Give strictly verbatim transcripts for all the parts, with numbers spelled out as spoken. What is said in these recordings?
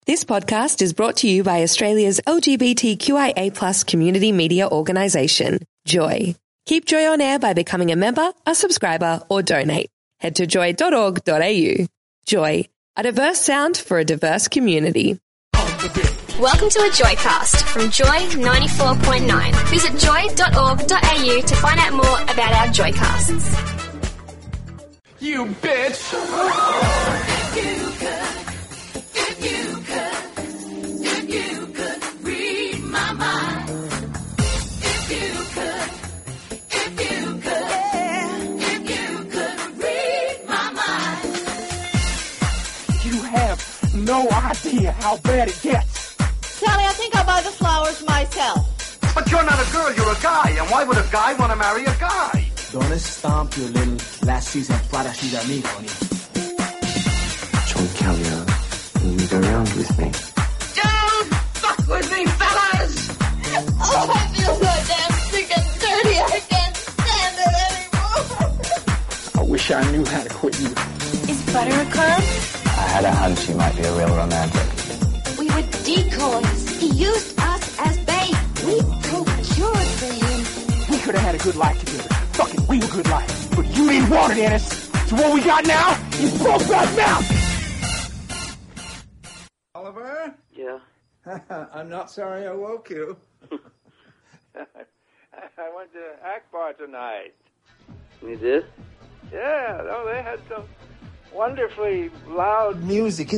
This podcast is brought to you by Australia's L G B T Q I A plus community media organisation, Joy. Keep Joy on air by becoming a member, a subscriber, or donate. Head to joy dot org dot a u. Joy, a diverse sound for a diverse community. Welcome to a Joycast from Joy ninety-four point nine. Visit joy dot org dot a u to find out more about our Joycasts. You bitch! If you could, if you could, if you could read my mind. If you could, if you could, yeah. If you could read my mind. You have no idea how bad it gets. Sally, I think I'll buy the flowers myself. But you're not a girl, you're a guy. And why would a guy want to marry a guy? Don't stomp your little last season parachute amigo on you. John Callier, will you go around with me? Don't fuck with me, fellas! Oh, I feel so damn sick and dirty. I can't stand it anymore. I wish I knew how to quit you. Is butter a curb? I had a hunch you might be a real romantic. We were decoys. He used us as bait. We procured for him. We could have had a good life together. Fucking real good life. But you didn't want it, Ennis. So what we got now is broke right now. Oliver? Yeah? I'm not sorry I woke you. I went to Akbar tonight. You did? Yeah, no, they had some wonderfully loud Music.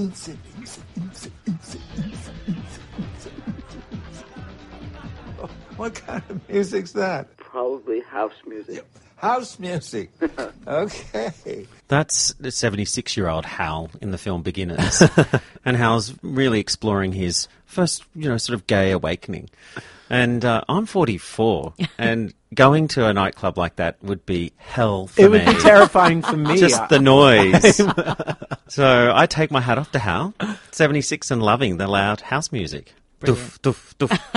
What kind of music's that? Probably house music. House music. Okay. That's the seventy-six-year-old Hal in the film Beginners. And Hal's really exploring his first, you know, sort of gay awakening. And uh, I'm forty-four, and going to a nightclub like that would be hell for it me. It would be terrifying for me. Just the noise. So I take my hat off to Hal, seventy-six and loving the loud house music. Doof, doof,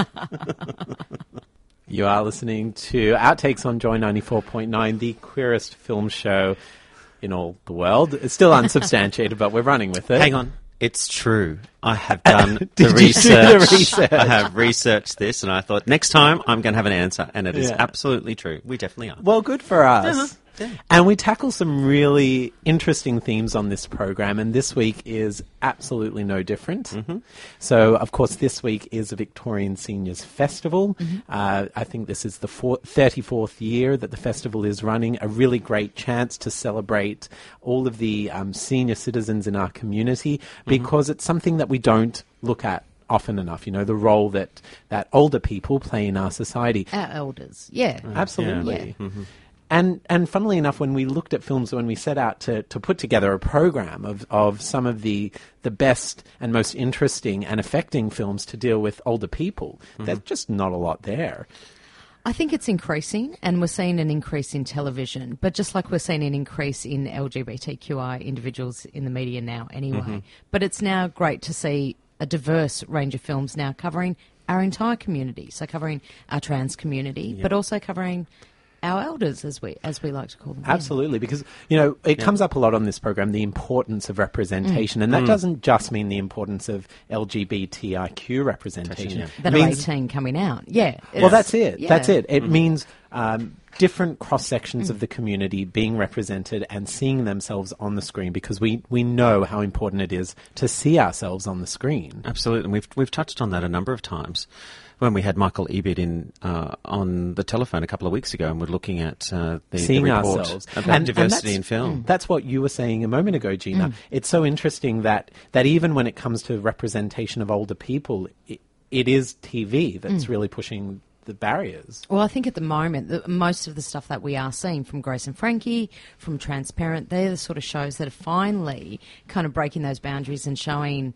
doof. You are listening to Outtakes on Joy ninety-four point nine, the queerest film show in all the world. It's still unsubstantiated, but we're running with it. Hang on. It's true. I have done Did the, you research. do the research. I have researched this, and I thought next time I'm going to have an answer, and it is Yeah. absolutely true. We definitely are. Well, good for us. Uh-huh. Yeah. And we tackle some really interesting themes on this program, and this week is absolutely no different. Mm-hmm. So, of course, this week is a Victorian Seniors Festival. Mm-hmm. Uh, I think this is the four- thirty-fourth year that the festival is running, a really great chance to celebrate all of the um, senior citizens in our community, because mm-hmm. it's something that we don't look at often enough, you know, the role that, that older people play in our society. Our elders, yeah. Absolutely. Yeah. Mm-hmm. And and funnily enough, when we looked at films, when we set out to, to put together a program of, of some of the, the best and most interesting and affecting films to deal with older people, mm-hmm. there's just not a lot there. I think it's increasing, and we're seeing an increase in television, but just like we're seeing an increase in L G B T Q I individuals in the media now anyway. Mm-hmm. But it's now great to see a diverse range of films now covering our entire community, so covering our trans community, yep. but also covering our elders, as we as we like to call them. Absolutely, yeah. because, you know, it yeah. comes up a lot on this program, the importance of representation, mm. and that mm. doesn't just mean the importance of L G B T I Q representation. Yeah. That it are means, eighteen coming out, yeah. Well, that's it, yeah. that's it. It mm. means um, different cross-sections mm. of the community being represented and seeing themselves on the screen, because we, we know how important it is to see ourselves on the screen. Absolutely, and we've, we've touched on that a number of times. When we had Michael Ebert in uh, on the telephone a couple of weeks ago, and we're looking at uh, the, Seeing the report ourselves. about and, diversity and in film. Mm, that's what you were saying a moment ago, Gina. Mm. It's so interesting that, that even when it comes to representation of older people, it, it is T V that's mm. really pushing the barriers. Well, I think at the moment, the, most of the stuff that we are seeing from Grace and Frankie, from Transparent, they're the sort of shows that are finally kind of breaking those boundaries and showing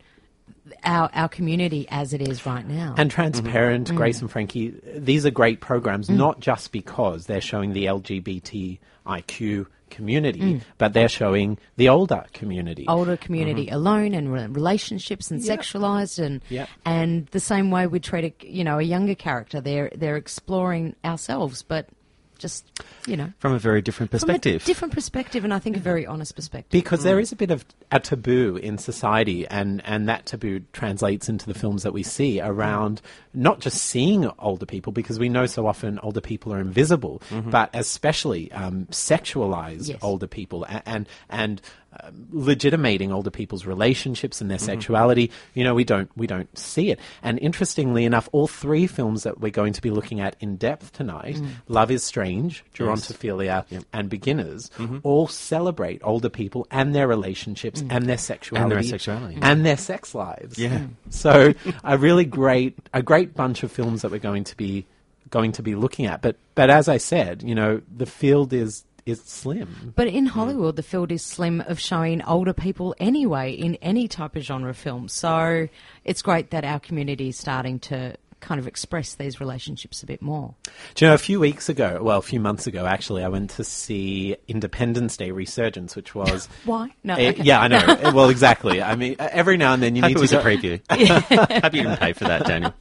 our our community as it is right now. And Transparent, mm-hmm. Grace and Frankie, these are great programs, mm. not just because they're showing the L G B T I Q community, mm. but they're showing the older community. Older community mm-hmm. alone, and re- relationships and yep. sexualised, and yep. and the same way we treat a, you know, a younger character. They're they're exploring ourselves, but just, you know. From a very different perspective. From a different perspective, and I think a very honest perspective. Because there is a bit of a taboo in society, and, and that taboo translates into the films that we see around not just seeing older people, because we know so often older people are invisible, Mm-hmm. but especially um, sexualized Yes. older people and and, and um, legitimating older people's relationships and their sexuality. You know, we don't we don't see it. And interestingly enough, all three films that we're going to be looking at in depth tonight, Mm. Love is Strange, Gerontophilia, and Beginners, all celebrate older people and their relationships and their sexuality And their sexuality. and their sex lives. Yeah. So a really great a great bunch of films that we're going to be going to be looking at. But but as I said, you know, the field is is slim. But in Hollywood, the field is slim of showing older people anyway in any type of genre film. So it's great that our community is starting to kind of express these relationships a bit more. Do you know, a few weeks ago, well, a few months ago, actually, I went to see Independence Day Resurgence, which was... Why? No, Eh, okay. Yeah, I know. Well, exactly. I mean, every now and then you Hope need it was to a go- preview. Hope you didn't pay for that, Daniel.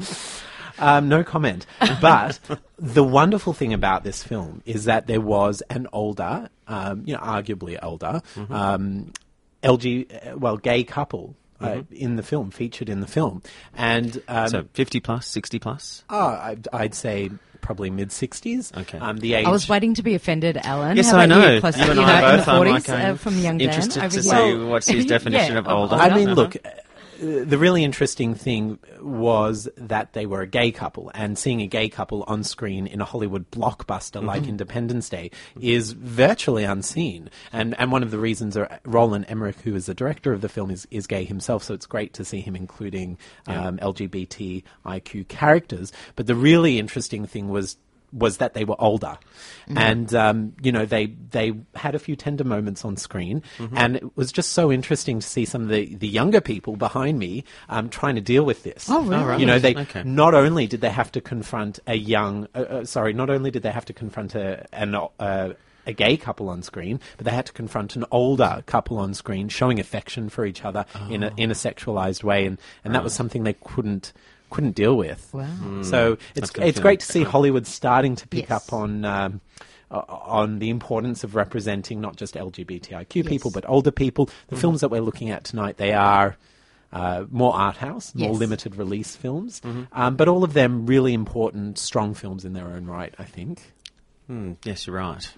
Um, no comment. But the wonderful thing about this film is that there was an older, um, you know, arguably older, Mm-hmm. um, L G, uh, well, gay couple uh, in the film, featured in the film. And um, So fifty plus, sixty plus? oh, I'd, I'd say probably mid-sixties. Okay. Um, the age... I was waiting to be offended, Alan. Yes, How I about know. You, Close, You and you I know, in both the are forties, like, uh, from young Dan. interested over to here. see what's his definition Yeah, of older. I mean, Uh-huh. look, uh, the really interesting thing was that they were a gay couple, and seeing a gay couple on screen in a Hollywood blockbuster like Mm-hmm. Independence Day is virtually unseen. And and one of the reasons are Roland Emmerich, who is the director of the film, is, is gay himself, so it's great to see him including um, L G B T I Q characters. But the really interesting thing was was that they were older. Mm-hmm. And, um, you know, they they had a few tender moments on screen, Mm-hmm. and it was just so interesting to see some of the, the younger people behind me um, trying to deal with this. Oh, really? Oh, right. You know, they Okay. not only did they have to confront a young, uh, uh, sorry, not only did they have to confront a, an, uh, a gay couple on screen, but they had to confront an older couple on screen showing affection for each other in a in a sexualized way, and, and that was something they couldn't couldn't deal with. Wow. So it's That's good it's to great know. to see Hollywood starting to pick Yes. up on um, o- on the importance of representing not just L G B T I Q people, Yes. but older people. The films that we're looking at tonight, they are uh, more art house, more Yes. limited release films, um, but all of them really important, strong films in their own right, I think. Mm, yes, you're right.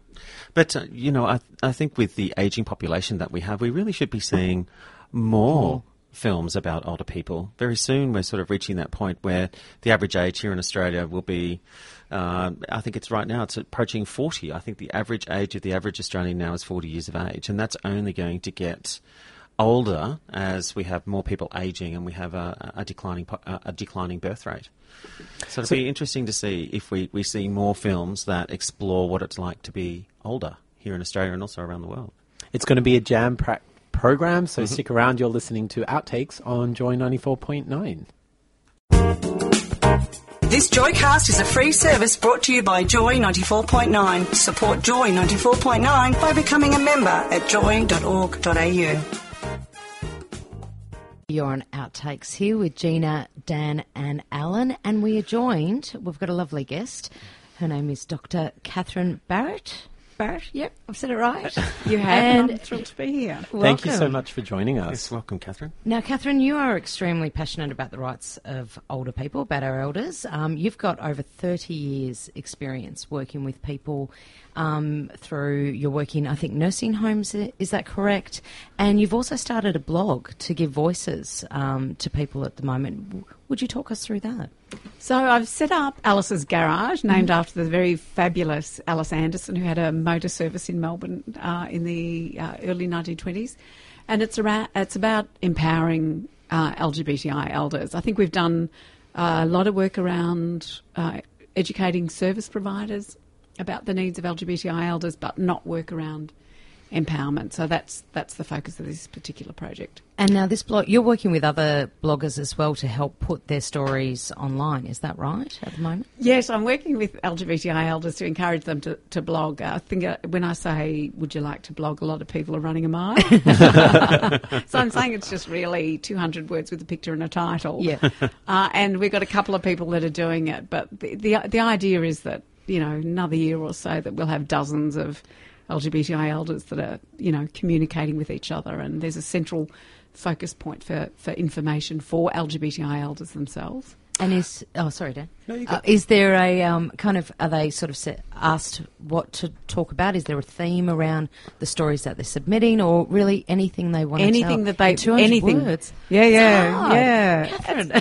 But, uh, you know, I, I think with the ageing population that we have, we really should be seeing more films about older people. Very soon we're sort of reaching that point where the average age here in Australia will be, uh, I think it's right now, it's approaching forty. I think the average age of the average Australian now is forty years of age, and that's only going to get older as we have more people aging and we have a, a declining po- a declining birth rate. So it'll be interesting to see if we, we see more films that explore what it's like to be older here in Australia and also around the world. It's going to be a jam-packed program, so stick around. You're listening to Outtakes on Joy ninety-four point nine. This Joycast is a free service brought to you by Joy ninety-four point nine. Support Joy ninety-four point nine by becoming a member at joy dot org dot a u. You're on Outtakes here with Gina, Dan and Alan, and we are joined, we've got a lovely guest. Her name is Doctor Catherine Barrett. Barrett, yep, I've said it right. You have, and I'm thrilled to be here. Thank you so Welcome. much for joining us. Yes, welcome, Catherine. Now, Catherine, you are extremely passionate about the rights of older people, about our elders. Um, you've got over thirty years' experience working with people um, through your work in, I think, nursing homes. Is that correct? And you've also started a blog to give voices um, to people at the moment. Would you talk us through that? So I've set up Alice's Garage, named after the very fabulous Alice Anderson, who had a motor service in Melbourne uh, in the uh, early nineteen twenties. And it's, around, it's about empowering uh, L G B T I elders. I think we've done uh, a lot of work around uh, educating service providers about the needs of L G B T I elders, but not work around empowerment. So that's that's the focus of this particular project. And now this blog, you're working with other bloggers as well to help put their stories online. Is that right at the moment? Yes, I'm working with L G B T I elders to encourage them to, to blog. I think uh, when I say, would you like to blog, a lot of people are running a mile. So I'm saying it's just really two hundred words with a picture and a title. Yeah. Uh, and we've got a couple of people that are doing it. But the, the, the idea is that you know, another year or so that we'll have dozens of L G B T I elders that are, you know, communicating with each other, and there's a central focus point for, for information for L G B T I elders themselves. And is oh sorry Dan, No, you uh, got- is there a um, kind of are they sort of set, asked what to talk about? Is there a theme around the stories that they're submitting, or really anything they want Anything to tell? that they In two hundred anything words. Yeah, yeah, hard. yeah. Catherine.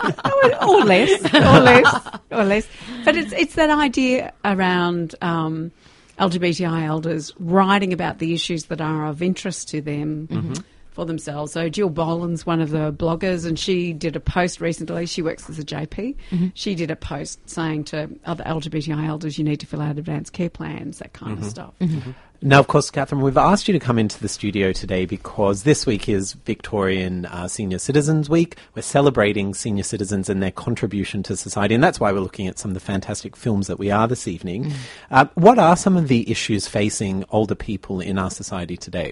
Uh, or less, or less, or less. But it's it's that idea around um, L G B T I elders writing about the issues that are of interest to them. Mm-hmm. For themselves. So Jill Boland's one of the bloggers, and she did a post recently. She works as a J P. Mm-hmm. She did a post saying to other L G B T I elders, you need to fill out advanced care plans, that kind Mm-hmm. of stuff. Now, of course, Catherine, we've asked you to come into the studio today because this week is Victorian uh, Senior Citizens Week. We're celebrating senior citizens and their contribution to society, and that's why we're looking at some of the fantastic films that we are this evening. Mm. Uh, what are some of the issues facing older people in our society today?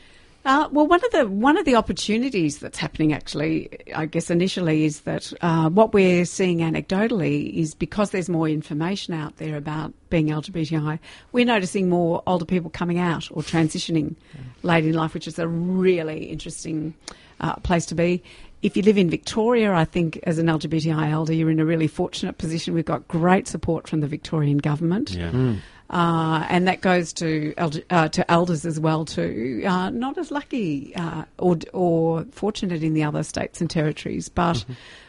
Uh, well, one of the one of the opportunities that's happening, actually, I guess initially, is that uh, what we're seeing anecdotally is because there's more information out there about being L G B T I, we're noticing more older people coming out or transitioning late in life, which is a really interesting uh, place to be. If you live in Victoria, I think as an L G B T I elder, you're in a really fortunate position. We've got great support from the Victorian government. Yeah. Mm. Uh, and that goes to L G, uh, to elders as well too. Uh, not as lucky uh, or or fortunate in the other states and territories, but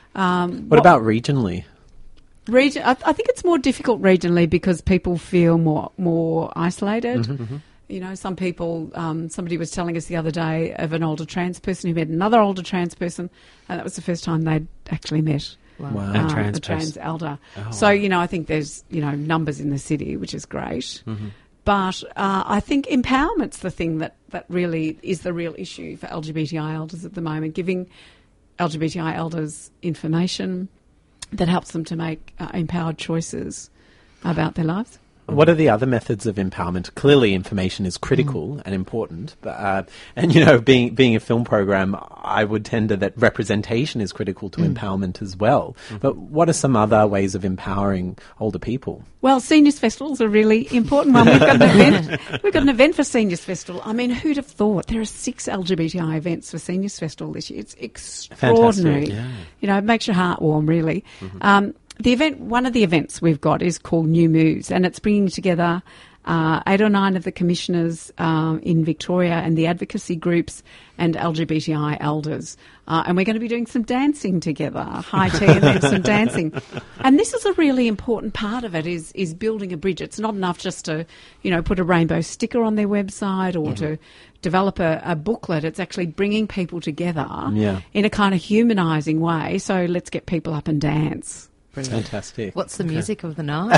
um, What about regionally? region? I, I think it's more difficult regionally because people feel more more isolated. Mm-hmm. You know, some people. Um, somebody was telling us the other day of an older trans person who met another older trans person, and that was the first time they'd actually met. Wow. Wow. A Uh, trans a trans person. elder. Oh, so, wow. you know, I think there's, you know, numbers in the city, which is great. Mm-hmm. But uh, I think empowerment's the thing that, that really is the real issue for L G B T I elders at the moment, giving L G B T I elders information that helps them to make uh, empowered choices about their lives. What are the other methods of empowerment? Clearly, information is critical Mm. and important, but uh, and you know, being being a film program, I would tend to that representation is critical to Mm. empowerment as well. But what are some other ways of empowering older people? Well, Seniors Festival's a really important one. We've got an event. We've got an event for Seniors Festival. I mean, who'd have thought there are six L G B T I events for Seniors Festival this year? It's extraordinary. Fantastic, yeah. You know, it makes your heart warm, really. Um, the event, one of the events we've got is called New Moves, and it's bringing together uh, eight or nine of the commissioners um, in Victoria and the advocacy groups and L G B T I elders. Uh, and we're going to be doing some dancing together, high tea and then some dancing. And this is a really important part of it, is is building a bridge. It's not enough just to, you know, put a rainbow sticker on their website or to develop a, a booklet. It's actually bringing people together Yeah. in a kind of humanising way. So let's get people up and dance. Fantastic. What's the Okay. music of the night?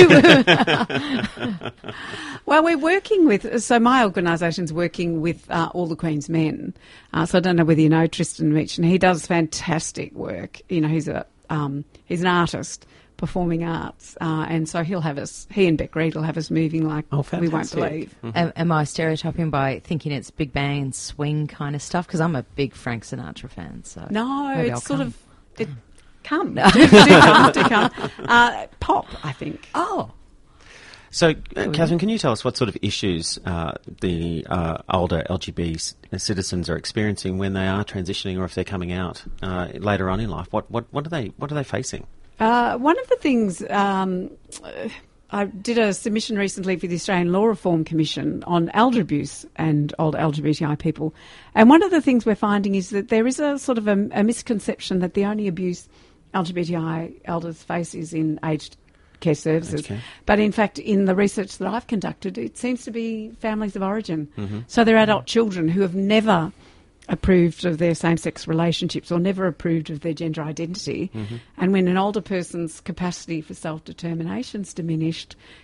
Well, we're working with, so my organisation's working with uh, All the Queen's Men. Uh, so I don't know whether you know Tristan Meachin. He does fantastic work. You know, he's a um, he's an artist, performing arts, uh, and so he'll have us. He and Beck Reed will have us moving like Oh, we won't fantastic. believe. am, am I stereotyping by thinking it's big band swing kind of stuff? Because I'm a big Frank Sinatra fan. So No, maybe it's I'll sort come. of it, come, do, do come, do come. Uh, pop, I think. Oh, So, uh, Catherine, can you tell us what sort of issues uh, the uh, older L G B T citizens are experiencing when they are transitioning, or if they're coming out uh, later on in life? What what what are they what are they facing? Uh, one of the things, um, uh, I did a submission recently for the Australian Law Reform Commission on elder abuse and older L G B T I people. And one of the things we're finding is that there is a sort of a, a misconception that the only abuse L G B T I elders face is in aged care services. Aged care. But in fact, in the research that I've conducted, it seems to be families of origin. Mm-hmm. So they're adult children who have never approved of their same-sex relationships or never approved of their gender identity. Mm-hmm. And when an older person's capacity for self-determination is diminished,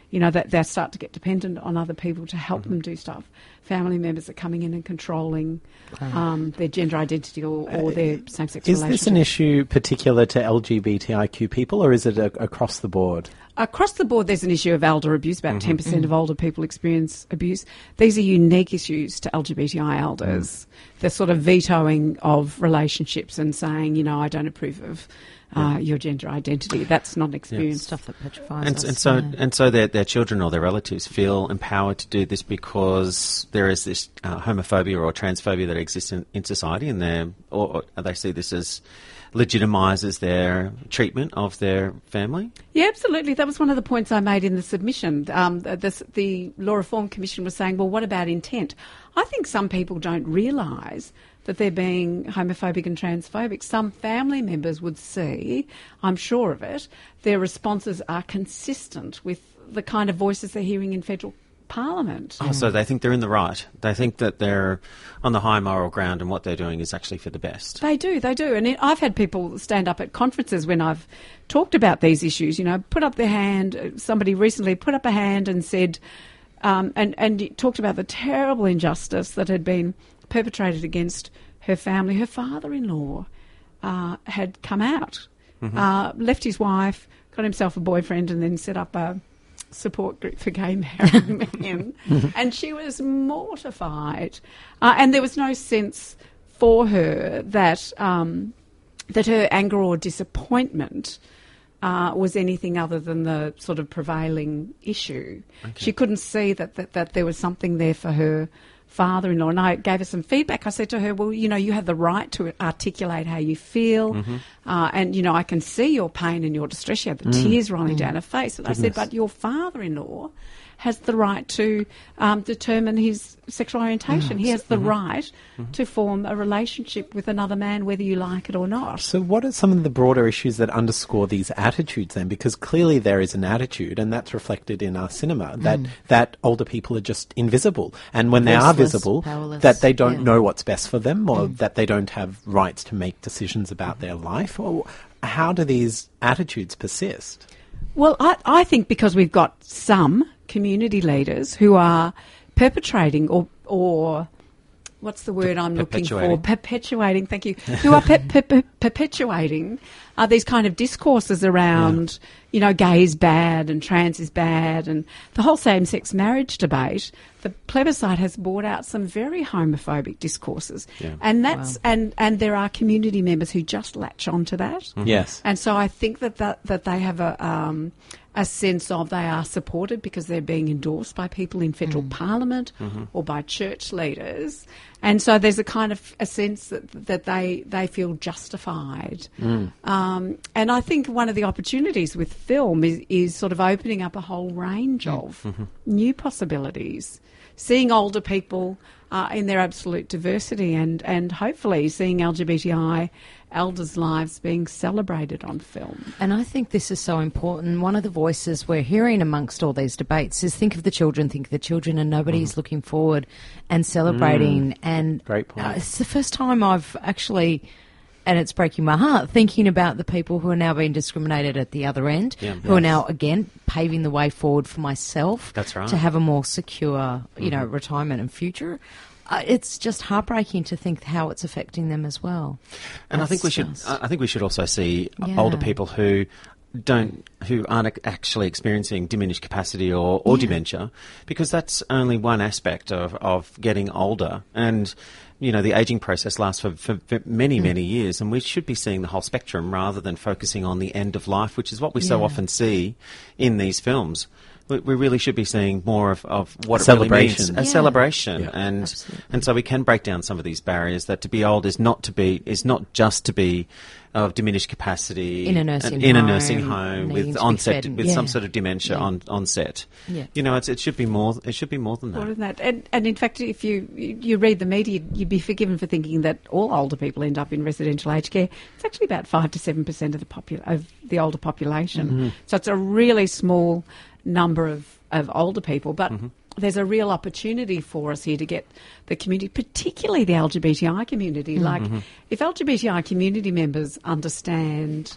you know, that they start to get dependent on other people to help them do stuff. Family members are coming in and controlling um, their gender identity or, or their same-sex Is relationship. this an issue particular to L G B T I Q people, or is it a, across the board? Across the board, there's an issue of elder abuse. About Mhm. ten percent of older people experience abuse. These are unique issues to L G B T I elders. Mm. The sort of vetoing of relationships and saying, you know, I don't approve of uh, your gender identity. That's not an experience. Stuff that petrifies And, us. and so, yeah. and so, their their children or their relatives feel empowered to do this because there is this uh, homophobia or transphobia that exists in, in society, and they or, or they see this as legitimises their treatment of their family. Yeah, absolutely. That was one of the points I made in the submission. Um, the, the, the Law Reform Commission was saying, well, what about intent? I think some people don't realise that they're being homophobic and transphobic. Some family members would see, I'm sure of it, their responses are consistent with the kind of voices they're hearing in federal Parliament. Oh, so they think they're in the right. They think that they're on the high moral ground and what they're doing is actually for the best. They do, they do. And it, I've had people stand up at conferences when I've talked about these issues, you know, put up their hand. Somebody recently put up a hand and said, um, and, and talked about the terrible injustice that had been perpetrated against her family. Her father-in-law uh, had come out, Mhm. uh, left his wife, got himself a boyfriend, and then set up a support group for gay married men. And she was mortified. Uh, and there was no sense for her that um, that her anger or disappointment uh, was anything other than the sort of prevailing issue. Okay. She couldn't see that, that, that there was something there for her father-in-law. And I gave her some feedback. I said to her, well, you know, you have the right to articulate how you feel. Mhm. Uh, and, you know, I can see your pain and your distress. She had the Mm. tears rolling Mm. down her face. And I said, Goodness. but your father-in-law has the right to um, determine his sexual orientation. Mm. He has the Mhm. right Mhm. to form a relationship with another man, whether you like it or not. So what are some of the broader issues that underscore these attitudes then? Because clearly there is an attitude, and that's reflected in our cinema, that, Mm. that older people are just invisible. And when they are Voiceless, visible, powerless, that they don't yeah. know what's best for them, or Mm. that they don't have rights to make decisions about their life. Or how do these attitudes persist? Well, I, I think because we've got some community leaders who are perpetrating or, or what's the word I'm looking for? Perpetuating. Perpetuating, thank you. Who are pe- pe- pe- perpetuating uh, these kind of discourses around, you know, gay is bad and trans is bad and the whole same-sex marriage debate. The plebiscite has brought out some very homophobic discourses. Yeah. And that's Wow. and, and there are community members who just latch on to that. Mhm. Yes. And so I think that, that, that they have a um, a sense of they are supported because they're being endorsed by people in federal parliament Mhm. or by church leaders. And so there's a kind of a sense that, that they, they feel justified. Mm. Um, and I think one of the opportunities with film is, is sort of opening up a whole range of Mhm. new possibilities, seeing older people uh, in their absolute diversity and, and hopefully seeing L G B T I elders' lives being celebrated on film. And I think this is so important. One of the voices we're hearing amongst all these debates is think of the children, think of the children, and nobody's looking forward and celebrating. Mm. And Great point. Uh, it's the first time I've actually, and it's breaking my heart, thinking about the people who are now being discriminated at the other end, Yeah. who are Yes. now, again, paving the way forward for myself That's right. to have a more secure, you know, Mhm. retirement and future. Uh, it's just heartbreaking to think how it's affecting them as well. And I think we That's should. just- I think we should also see Yeah. older people who don't, who aren't ac- actually experiencing diminished capacity or, or Yeah. dementia, because that's only one aspect of, of getting older. And you know, the aging process lasts for, for, for many, Mm. many years, and we should be seeing the whole spectrum rather than focusing on the end of life, which is what we so Yeah. often see in these films. We, we really should be seeing more of, of what it really means. Celebration. A Yeah. celebration. Yeah. And Absolutely. and so we can break down some of these barriers, that to be old is not to be is not just to be of diminished capacity In a nursing and in a home, nursing home needing with to be onset fed and- with yeah. some sort of dementia Yeah. on on set. Yeah. You know, it's, it should be more. It should be more than that. More than that. And, and in fact, if you you read the media, you'd be forgiven for thinking that all older people end up in residential aged care. It's actually about five to seven percent of the popu- of the older population. Mhm. So it's a really small number of, of older people, but Mhm. there's a real opportunity for us here to get the community, particularly the L G B T I community. Mhm. Like, Mhm. if L G B T I community members understand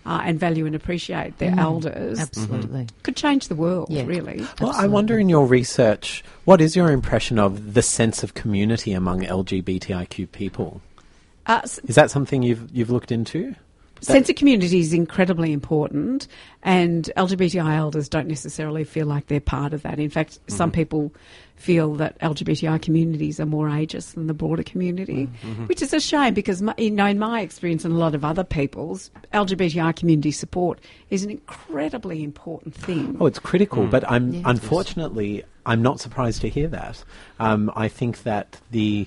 uh, and value and appreciate their Mm, elders, absolutely. could change the world, Yeah. really. Well, I wonder in your research, what is your impression of the sense of community among L G B T I Q people? Uh, s- Is that something you've you've looked into? Sense of community is incredibly important, and L G B T I elders don't necessarily feel like they're part of that. In fact, some people feel that L G B T I communities are more ageist than the broader community, Mm-hmm. which is a shame because, my, you know, in my experience and a lot of other people's, L G B T I community support is an incredibly important thing. Oh, it's critical, but I'm Yeah. unfortunately I'm not surprised to hear that. Um, I think that the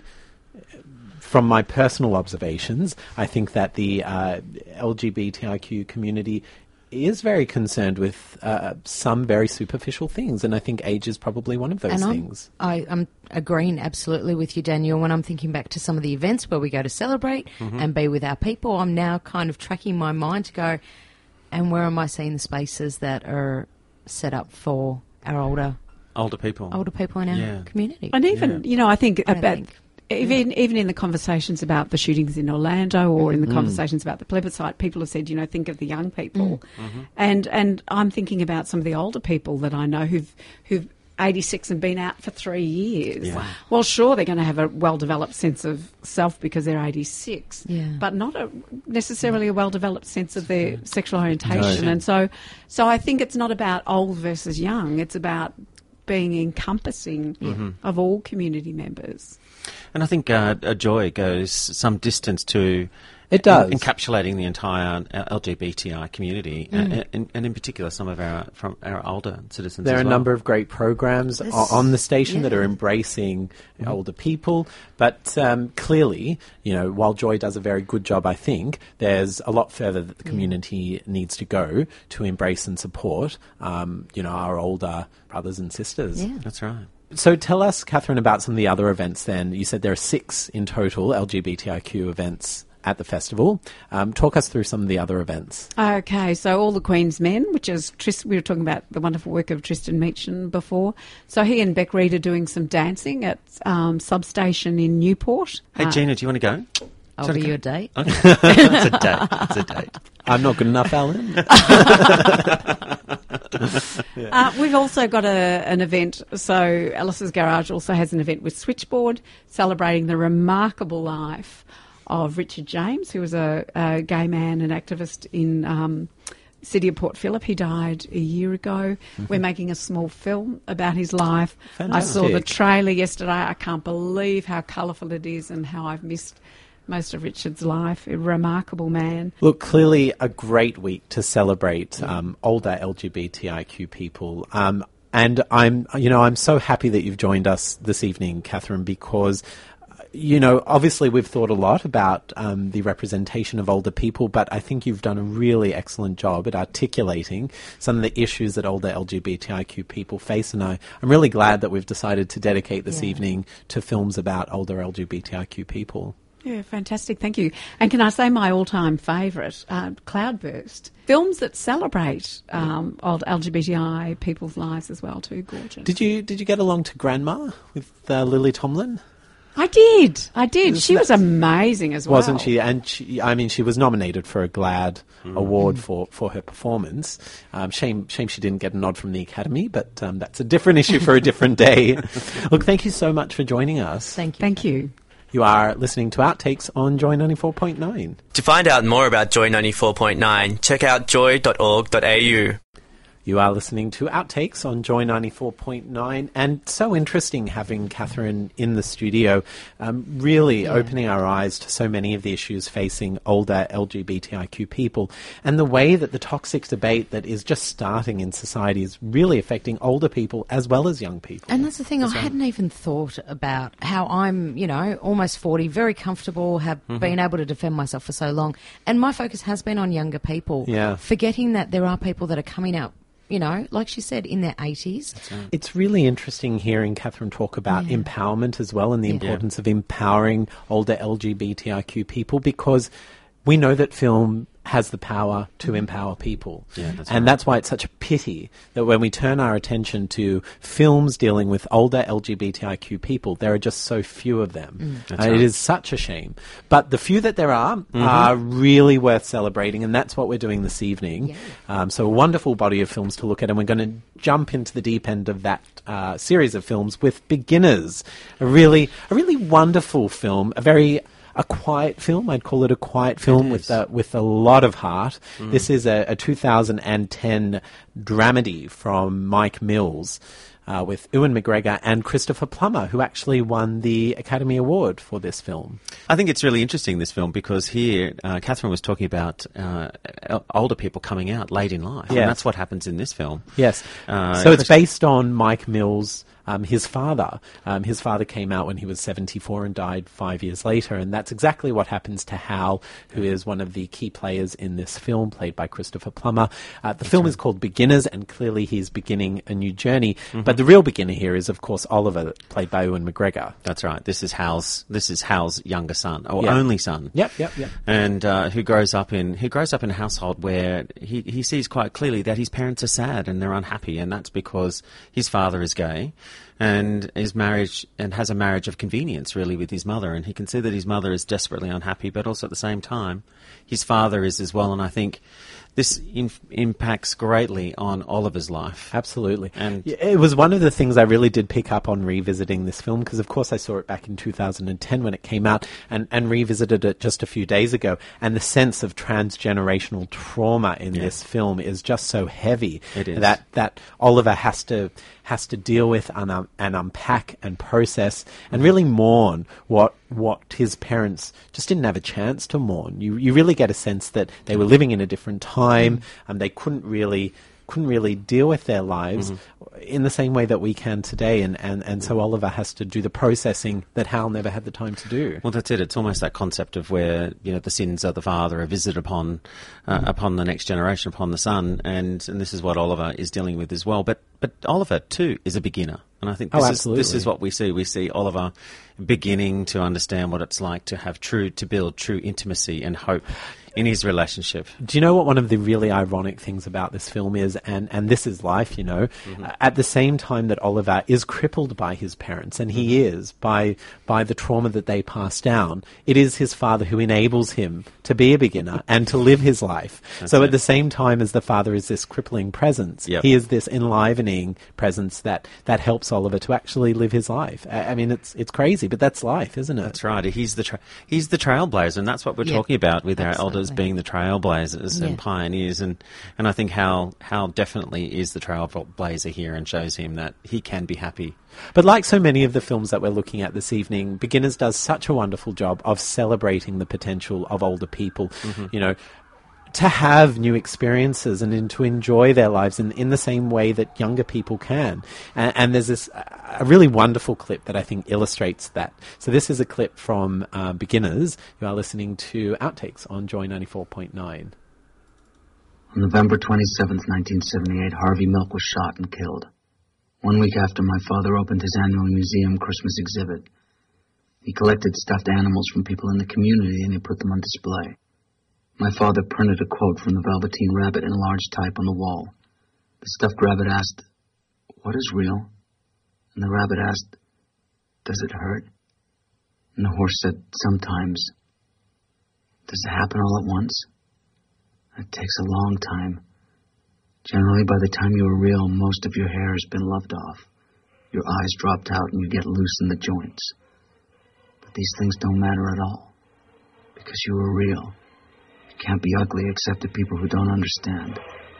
from my personal observations, I think that the uh, L G B T I Q community is very concerned with uh, some very superficial things, and I think age is probably one of those and I'm, things. I, I'm agreeing absolutely with you, Daniel. When I'm thinking back to some of the events where we go to celebrate Mhm. and be with our people, I'm now kind of tracking my mind to go, and where am I seeing the spaces that are set up for our older Older people. older people in our Yeah. community? And even, you know, I think I don't about think- even even in the conversations about the shootings in Orlando, or in the Mm. conversations about the plebiscite, people have said, you know, think of the young people, Mm. Mhm. and and I'm thinking about some of the older people that I know who've who've eighty-six and been out for three years. Yeah. Wow. Well, sure, they're going to have a well-developed sense of self because they're eighty-six, Yeah. but not a, necessarily a well-developed sense of their sexual orientation. No. And so, so I think it's not about old versus young. It's about being encompassing Mhm. of all community members. And I think uh, a Joy goes some distance to It does. en- encapsulating the entire uh, L G B T I community, Mm. and, and, and in particular some of our from our older citizens. There are as a well. number of great programs This- o- on the station that yeah. are embracing older people, but um, clearly, you know, while Joy does a very good job, I think there's a lot further that the community needs to go to embrace and support, um, you know, our older brothers and sisters. Yeah. That's right. So tell us, Catherine, about some of the other events then. You said there are six in total L G B T I Q events at the festival. Um, talk us through some of the other events. Okay, so All the Queen's Men, which is, Tris- we were talking about the wonderful work of Tristan Meachin before. So he and Beck Reed are doing some dancing at um, Substation in Newport. Hey, Uh, Gina, do you want to go? I'll Is that be okay? your date. Okay. It's a date. It's a date. I'm not good enough, Alan. Uh, we've also got a, an event, so Alice's Garage also has an event with Switchboard celebrating the remarkable life of Richard James, who was a, a gay man and activist in um, city of Port Phillip. He died a year ago. Mhm. We're making a small film about his life. I saw the Fantastic. trailer yesterday. I can't believe how colourful it is and how I've missed most of Richard's life. A remarkable man. Look, clearly a great week to celebrate um, older L G B T I Q people. Um, and I'm, you know, I'm so happy that you've joined us this evening, Catherine, because, uh, you know, obviously we've thought a lot about um, the representation of older people, but I think you've done a really excellent job at articulating some of the issues that older L G B T I Q people face. And I, I'm really glad that we've decided to dedicate this Yeah. evening to films about older L G B T I Q people. Yeah, fantastic. Thank you. And can I say my all-time favourite, uh, Cloudburst. Films that celebrate um, old L G B T I people's lives as well, too. Gorgeous. Did you did you get along to Grandma with uh, Lily Tomlin? I did. I did. Isn't She that- was amazing as well. Wasn't she? And she, I mean, she was nominated for a GLAAD award for, for her performance. Um, shame, shame she didn't get a nod from the Academy, but um, that's a different issue for a different day. Look, thank you so much for joining us. Thank you. Thank you. You are listening to Outtakes on Joy ninety-four point nine. To find out more about Joy ninety-four point nine, check out joy dot org dot a u. You are listening to Outtakes on Joy ninety-four point nine, and so interesting having Catherine in the studio, um, really Yeah. opening our eyes to so many of the issues facing older L G B T I Q people, and the way that the toxic debate that is just starting in society is really affecting older people as well as young people. And that's the thing, I hadn't even thought about how I'm, you know, almost forty, very comfortable, have Mhm. been able to defend myself for so long. And my focus has been on younger people. Yeah. Forgetting that there are people that are coming out, you know, like she said, in their eighties. It's really interesting hearing Catherine talk about Yeah. empowerment as well, and the Yeah. importance of empowering older L G B T I Q people, because we know that film has the power to empower people. Yeah, that's and right. that's why it's such a pity that when we turn our attention to films dealing with older L G B T I Q people, there are just so few of them. Mm. That's Uh, right. It is such a shame. But the few that there are Mhm. are really worth celebrating, and that's what we're doing this evening. Um, so a wonderful body of films to look at, and we're going to jump into the deep end of that uh, series of films with Beginners, a really, a really wonderful film, a very a quiet film. I'd call it a quiet film with a, with a lot of heart. Mm. This is a, a two thousand ten dramedy from Mike Mills. Uh, with Ewan McGregor and Christopher Plummer, who actually won the Academy Award for this film. I think it's really interesting, this film, because here, uh, Catherine was talking about uh, el- older people coming out late in life. Yes. And that's what happens in this film. Yes. Uh, so it's Chris- based on Mike Mills, um, his father. Um, his father came out when he was seventy-four and died five years later, and that's exactly what happens to Hal, who is one of the key players in this film, played by Christopher Plummer. Uh, the film is called Beginners, and clearly he's beginning a new journey. Mhm. But the real beginner here is, of course, Oliver, played by Ewan McGregor. That's right. This is Hal's. This is Hal's younger son, or Yeah. only son. Yep, yep, yep. And uh, who grows up in who grows up in a household where he he sees quite clearly that his parents are sad and they're unhappy, and that's because his father is gay, and his marriage and has a marriage of convenience really with his mother, and he can see that his mother is desperately unhappy, but also at the same time, his father is as well, and I think this in- impacts greatly on Oliver's life. Absolutely. And Yeah, it was one of the things I really did pick up on revisiting this film, because of course I saw it back in two thousand ten when it came out, and, and revisited it just a few days ago, and the sense of transgenerational trauma in Yeah. this film is just so heavy It is. that that Oliver has to has to deal with and, um, and unpack and process and really mourn what what his parents just didn't have a chance to mourn. You you really get a sense that they were living in a different time, and they couldn't really couldn't really deal with their lives in the same way that we can today, and, and, and so Oliver has to do the processing that Hal never had the time to do. Well, that's it. It's almost that concept of where, you know, the sins of the father are visited upon uh, upon the next generation, upon the son, and, and this is what Oliver is dealing with as well. But but Oliver too is a beginner, and I think Oh, this is this absolutely. is what we see. We see Oliver beginning to understand what it's like to have true to build true intimacy and hope in his relationship. Do you know what one of the really ironic things about this film is, and, and this is life, you know, uh, at the same time that Oliver is crippled by his parents, and he is, by by the trauma that they pass down, it is his father who enables him to be a beginner and to live his life. That's so it. at the same time as the father is this crippling presence, Yep. he is this enlivening presence that, that helps Oliver to actually live his life. I, I mean, it's it's crazy, but that's life, isn't it? That's right. He's the tra- he's the trailblazer, and that's what we're Yeah, talking about with our absolutely. elders being the trailblazers Yeah. and pioneers, and, and I think Hal Hal definitely is the trailblazer here, and shows him that he can be happy. But like so many of the films that we're looking at this evening, Beginners does such a wonderful job of celebrating the potential of older people, Mhm. you know, to have new experiences and in, to enjoy their lives in, in the same way that younger people can. And, and there's this a really wonderful clip that I think illustrates that. So this is a clip from uh, Beginners. You are listening to Outtakes on Joy ninety-four point nine. On November twenty-seventh, nineteen seventy-eight, Harvey Milk was shot and killed. One week after my father opened his annual museum Christmas exhibit, he collected stuffed animals from people in the community and he put them on display. My father printed a quote from the Velveteen Rabbit in large type on the wall. The stuffed rabbit asked, "What is real?" And the rabbit asked, "Does it hurt?" And the horse said, "Sometimes." "Does it happen all at once?" "It takes a long time. Generally, by the time you are real, most of your hair has been loved off. Your eyes dropped out and you get loose in the joints. But these things don't matter at all. Because you are real. You can't be ugly except to people who don't understand."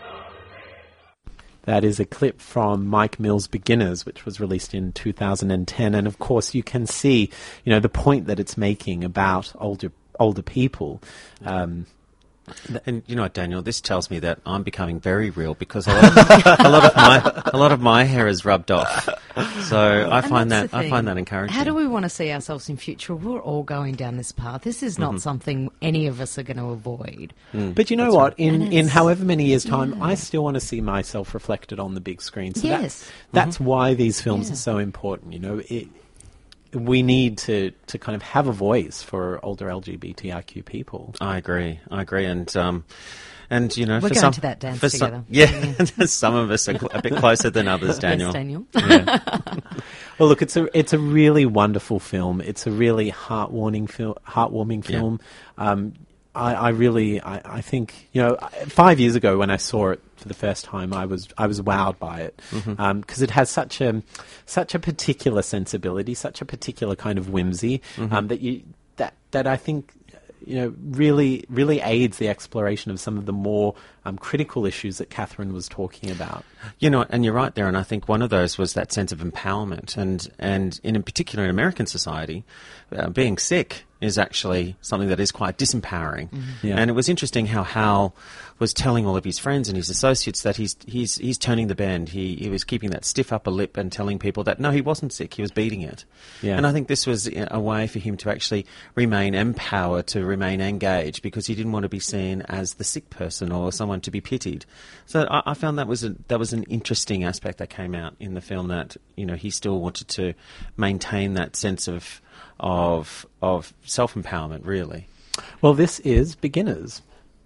That is a clip from Mike Mills' Beginners, which was released in two thousand ten. And of course, you can see, you know, the point that it's making about older older people. Um, And you know what, Daniel, this tells me that I'm becoming very real, because a lot of, a lot of my a lot of my hair is rubbed off. So I And find that's that the I find thing. that encouraging. How do we want to see ourselves in future? We're all going down this path. This is not Mhm. something any of us are going to avoid. But you know That's what? right. In And in it's- however many years' time, yeah. I still want to see myself reflected on the big screen. So Yes. that's, that's Mhm. why these films Yeah. are so important. You know, it, we need to, to kind of have a voice for older L G B T I Q people. I agree. I agree. And, um, and you know, We're for going some, to that dance for together. Some, yeah, some of us are cl- a bit closer than others, Daniel. Yes, Daniel. Yeah. Well, look, it's a it's a really wonderful film. It's a really heartwarming film. Heartwarming film. Yeah. Um, I, I really, I, I think, you know, five years ago when I saw it for the first time, I was I was wowed by it because Mm-hmm. um, it has such a such a particular sensibility, such a particular kind of whimsy Mm-hmm. um, that you that that I think, you know, really really aids the exploration of some of the more um, critical issues that Catherine was talking about. You know, and you're right there, and I think one of those was that sense of empowerment, and and in particular in American society, uh, being sick is actually something that is quite disempowering. Mm-hmm. Yeah. And it was interesting how Hal was telling all of his friends and his associates that he's he's he's turning the bend. He he was keeping that stiff upper lip and telling people that no, he wasn't sick, he was beating it. Yeah. And I think this was a way for him to actually remain empowered, to remain engaged, because he didn't want to be seen as the sick person or someone to be pitied. So I, I found that was a, that was an interesting aspect that came out in the film, that, you know, he still wanted to maintain that sense of of of self-empowerment, really. Well, this is Beginners.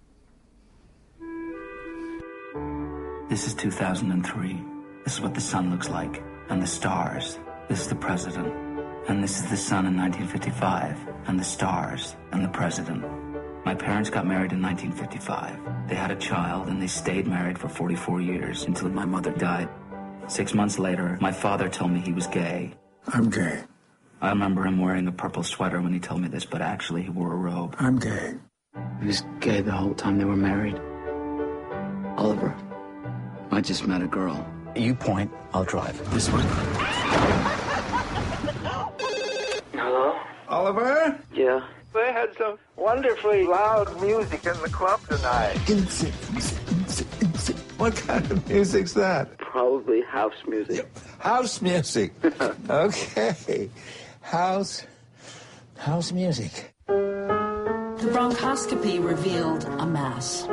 This is two thousand three. This is what the sun looks like, and the stars. This is the president. And this is the sun in nineteen fifty-five, and the stars, and the president. My parents got married in nineteen fifty-five. They had a child, and they stayed married for forty-four years until my mother died. Six months later, my father told me he was gay. I'm gay. I remember him wearing a purple sweater when he told me this, but actually he wore a robe. I'm gay. He was gay the whole time they were married. Oliver, I just met a girl. You point, I'll drive. This way. Hello? Oliver? Yeah. They had some wonderfully loud music in the club tonight. Insect, insect, insect. What kind of music's that? Probably house music. House music. Okay. House. House music. The bronchoscopy revealed a mass.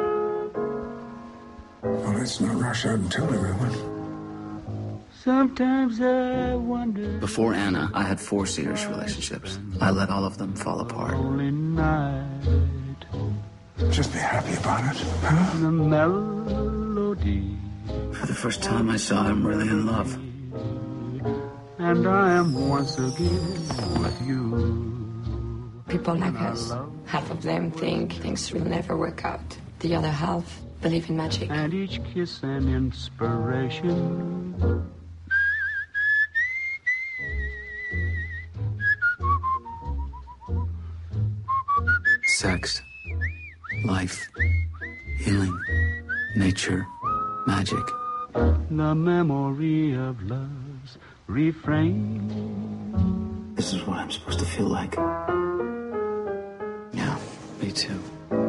Well, let's not rush out and tell everyone. Sometimes I wonder. Before Anna, I had four serious relationships. I let all of them fall apart. Just be happy about it, huh? The melody. For the first time, I saw him really in love. And I am once again with you. People like us, half of them think things will never work out. The other half believe in magic. And each kiss an inspiration. Sex, life, healing, nature, magic. The memory of love's refrain. This is what I'm supposed to feel like. Yeah, me too.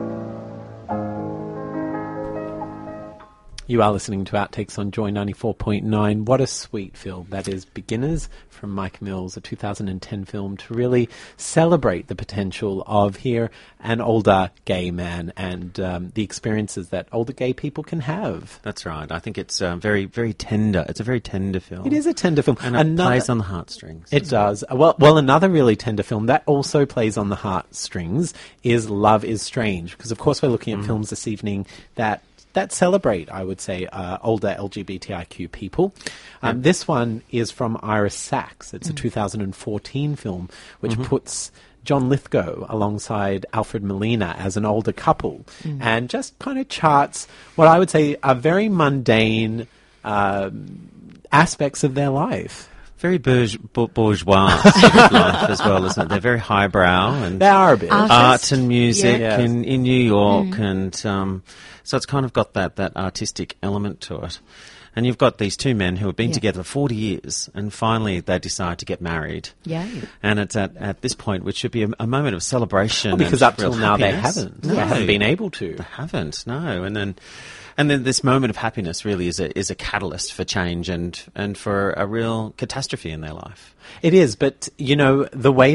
You are listening to Outtakes on Joy ninety-four point nine. What a sweet film. That is Beginners from Mike Mills, a two thousand ten film to really celebrate the potential of here an older gay man and um, the experiences that older gay people can have. That's right. I think it's uh, very, very tender. It's a very tender film. It is a tender film. And it Another- plays on the heartstrings. It does. Well, well, another really tender film that also plays on the heartstrings is Love is Strange, because of course we're looking at Mm. films this evening that that celebrate, I would say, uh, older L G B T I Q people. Um, Yeah. This one is from Iris Sachs. It's a Mm. two thousand fourteen film which Mhm. puts John Lithgow alongside Alfred Molina as an older couple Mm. and just kind of charts what I would say are very mundane um, aspects of their life. Very bourge- bour- bourgeois sort of life as well, isn't it? They're very highbrow and They are a bit. art Artist. and music Yeah. in, in New York, Mm. and um, so it's kind of got that that artistic element to it. And you've got these two men who have been Yeah. together for forty years, and finally they decide to get married. Yay. And it's at, at this point, which should be a, a moment of celebration. Well, because and up till real now they happiness. haven't. No. They haven't been able to. They haven't, no. And then, and then this moment of happiness really is a is a catalyst for change and and for a real catastrophe in their life. It is, but you know the way that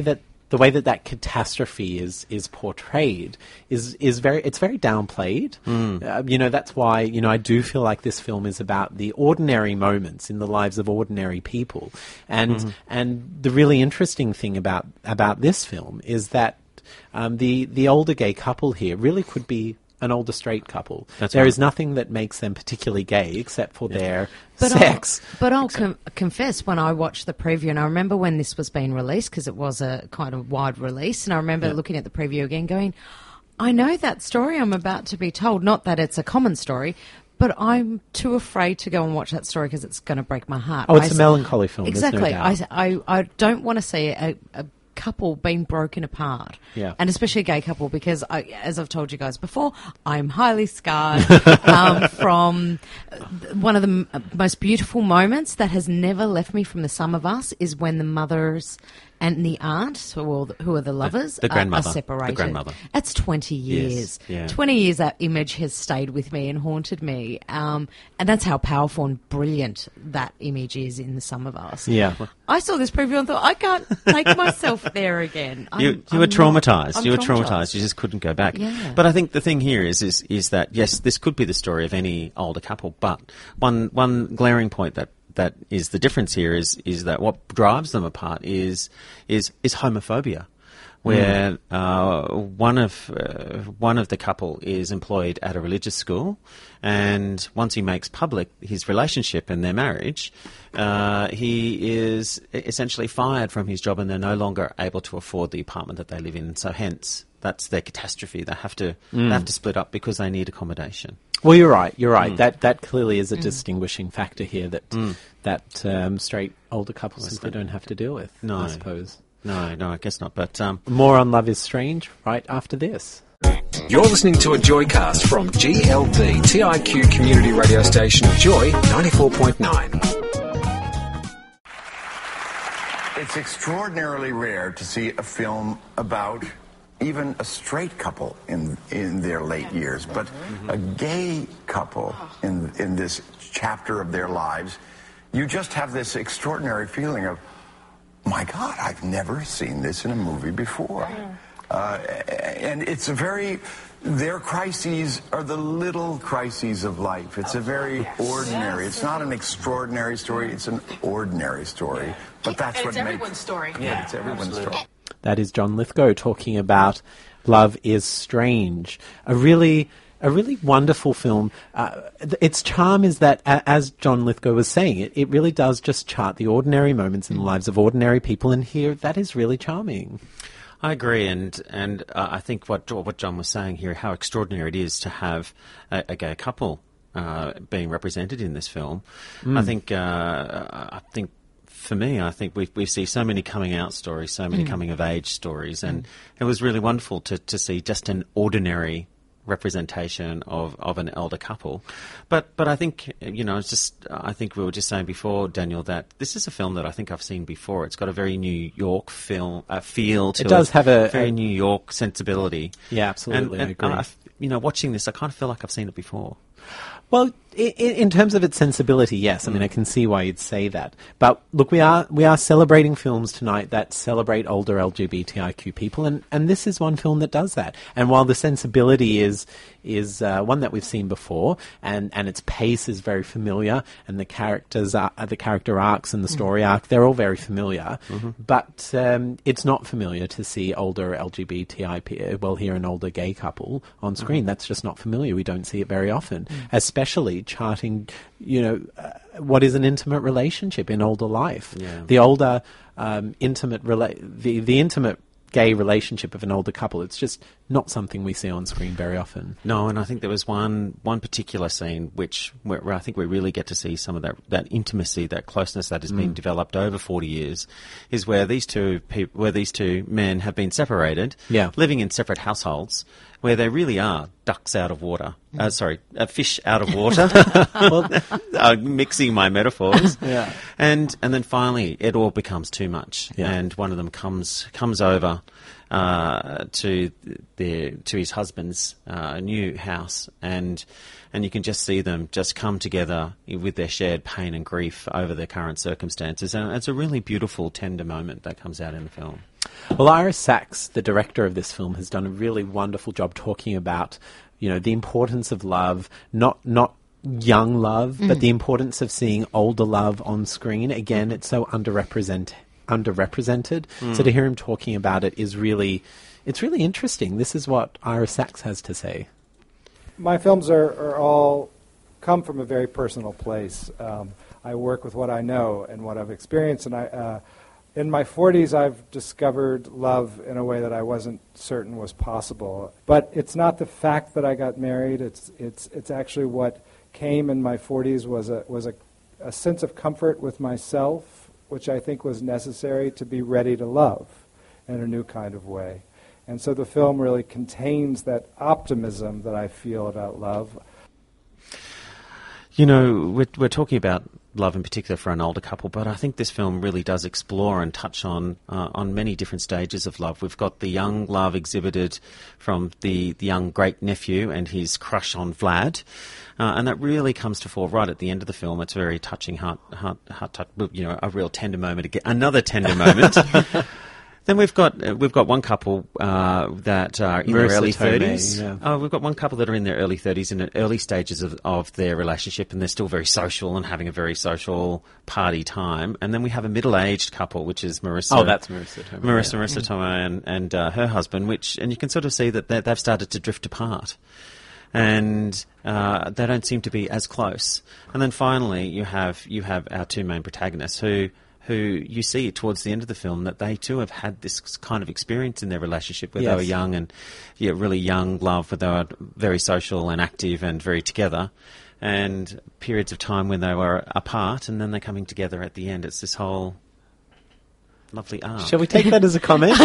the way that that catastrophe is is portrayed is is very it's very downplayed. Mm. Uh, you know, that's why, you know, I do feel like this film is about the ordinary moments in the lives of ordinary people. And Mhm. and the really interesting thing about about this film is that um, the the older gay couple here really could be an older straight couple. That's There right. is nothing that makes them particularly gay except for their But sex. I'll, but I'll com- confess, when I watched the preview, and I remember when this was being released, because it was a kind of wide release, and I remember Yeah. looking at the preview again going, I know that story I'm about to be told. Not that it's a common story, but I'm too afraid to go and watch that story because it's going to break my heart. Oh, it's I a s- melancholy film, there's no Exactly. doubt. I, I, I don't want to see a, a couple being broken apart. Yeah. And especially a gay couple, because, I, as I've told you guys before, I'm highly scarred um, from uh, one of the m- most beautiful moments that has never left me from The Sum of Us is when the mothers and the aunt, who are the, who are the lovers, the are- grandmother. are The separated. grandmother. That's twenty Yes, years. yeah. twenty years that image has stayed with me and haunted me. Um, and that's how powerful and brilliant that image is in The Sum of Us. Yeah. I saw this preview and thought, I can't take myself there again. I'm- You, you I'm were not- traumatized. I'm You were traumatized. You just couldn't go back. Yeah. But I think the thing here is, is, is that yes, this could be the story of any older couple. But one, one glaring point that, that is the difference here is, is that what drives them apart is, is, is homophobia. Where uh, one of uh, one of the couple is employed at a religious school, and once he makes public his relationship and their marriage, uh, he is essentially fired from his job, and they're no longer able to afford the apartment that they live in. So, hence, that's their catastrophe. They have to Mm. they have to split up because they need accommodation. Well, you're right. You're right. Mm. That that clearly is a Mm. distinguishing factor here that Mm. that um, straight older couples simply that- don't have to deal with. No. I suppose. No, no, I guess not. But um, More on Love is Strange right after this. You're listening to a Joycast from G L P T I Q community radio station Joy ninety-four point nine. It's extraordinarily rare to see a film about even a straight couple in in their late years, but a gay couple in in this chapter of their lives. You just have this extraordinary feeling of, my God, I've never seen this in a movie before. Uh, and it's a very, their crises are the little crises of life. It's a very ordinary, it's not an extraordinary story, it's an ordinary story. But that's And what it's makes everyone's story. Yeah, it's everyone's story. That is John Lithgow talking about Love is Strange, a really a really wonderful film. Uh, th- its charm is that, a- as John Lithgow was saying, it, it really does just chart the ordinary moments in the lives of ordinary people, and here that is really charming. I agree, and and uh, I think what what John was saying here, how extraordinary it is to have a, a gay couple uh, being represented in this film. Mm. I think uh, I think for me, I think we we see so many coming out stories, so many Mm. coming of age stories, and it was really wonderful to to see just an ordinary representation of, of an elder couple. But but I think, you know, it's just, I think we were just saying before, Daniel, that this is a film that I think I've seen before. It's got a very New York film uh, feel to it. It does have a- very a- New York sensibility. Yeah, absolutely, And, I and agree. I, you know, watching this, I kind of feel like I've seen it before. Well, in, in terms of its sensibility, yes. I mean, I can see why you'd say that. But look, we are we are celebrating films tonight that celebrate older L G B T I Q people, and, and this is one film that does that. And while the sensibility is is uh, one that we've seen before, and, and its pace is very familiar, and the characters are, the character arcs and the story arc, they're all very familiar. Mhm. But um, it's not familiar to see older L G B T I P, well, here an older gay couple on screen. Mhm. That's just not familiar. We don't see it very often, especially charting, you know, uh, what is an intimate relationship in older life. Yeah. The older um, intimate rela- the the intimate gay relationship of an older couple. It's just not something we see on screen very often. No, and I think there was one one particular scene which where, where I think we really get to see some of that that intimacy, that closeness that has been Mm. developed over forty years, is where these two peop where these two men have been separated, Yeah. living in separate households, where they really are ducks out of water. Uh, sorry, a fish out of water. Well- uh, mixing my metaphors. Yeah. And and then finally, it all becomes too much, Yeah. and one of them comes comes over. uh, to their to his husband's uh, new house, and and you can just see them just come together with their shared pain and grief over their current circumstances, and it's a really beautiful, tender moment that comes out in the film. Well, Ira Sachs, the director of this film, has done a really wonderful job talking about, you know, the importance of love, not not young love, Mm. but the importance of seeing older love on screen. Again, it's so underrepresent, underrepresented. Mm. So to hear him talking about it is really, it's really interesting. This is what Ira Sachs has to say. My films are, are all come from a very personal place. Um, I work with what I know and what I've experienced, and I, uh, in my forties, I've discovered love in a way that I wasn't certain was possible. But it's not the fact that I got married. It's it's it's actually what came in my forties was a was a, a sense of comfort with myself, which I think was necessary to be ready to love in a new kind of way. And so the film really contains that optimism that I feel about love. You know, we're, we're talking about love in particular for an older couple, but I think this film really does explore and touch on uh, on many different stages of love. We've got the young love exhibited from the, the young great-nephew and his crush on Vlad, uh, and that really comes to fore right at the end of the film. It's a very touching, heart, heart, heart touch, you know, a real tender moment again, another tender moment. Then we've got uh, we've got one couple uh, that are in Marissa their early Tomei, thirties. yeah. Oh, we've got one couple that are in their early thirties, in the early stages of, of their relationship, and they're still very social and having a very social party time. And then we have a middle-aged couple, which is Marissa. Oh, that's Marissa Tomei, Marissa, yeah. Marissa Mm. Tomei, and and uh, her husband. Which, and you can sort of see that they- they've started to drift apart, and uh, they don't seem to be as close. And then finally, you have you have our two main protagonists who. who you see towards the end of the film that they too have had this kind of experience in their relationship where they Yes. were young and yeah, really young love, where they were very social and active and very together, and periods of time when they were apart, and then they're coming together at the end. It's this whole lovely arc. Shall we take that as a comment?